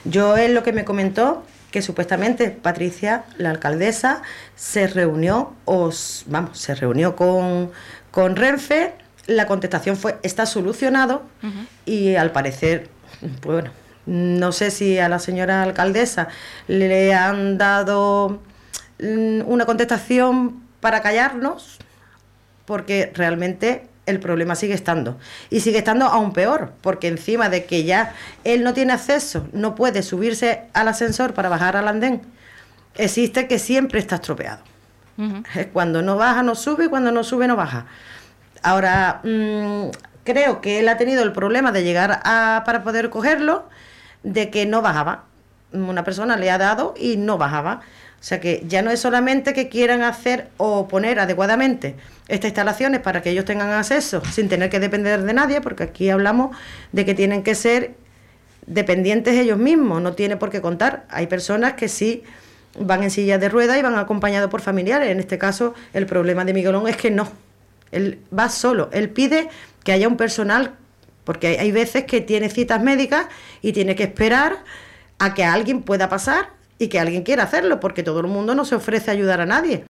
Yo es lo que me comentó, que supuestamente Patricia, la alcaldesa, se reunió, se reunió con Renfe. La contestación fue: está solucionado. Y al parecer, pues bueno, no sé si a la señora alcaldesa le han dado una contestación para callarnos, porque realmente el problema sigue estando. Y sigue estando aún peor, porque encima de que ya él no tiene acceso, no puede subirse al ascensor para bajar al andén, existe que siempre está estropeado. Cuando no baja no sube, y cuando no sube no baja. Ahora, creo que él ha tenido el problema de llegar para poder cogerlo, de que no bajaba. Una persona le ha dado y no bajaba. O sea que ya no es solamente que quieran hacer o poner adecuadamente estas instalaciones para que ellos tengan acceso sin tener que depender de nadie, porque aquí hablamos de que tienen que ser dependientes ellos mismos, no tiene por qué contar. Hay personas que sí van en sillas de ruedas y van acompañados por familiares. En este caso, el problema de Miguelón es que no. Él va solo. Él pide que haya un personal, porque hay veces que tiene citas médicas y tiene que esperar a que alguien pueda pasar y que alguien quiera hacerlo, porque todo el mundo no se ofrece a ayudar a nadie.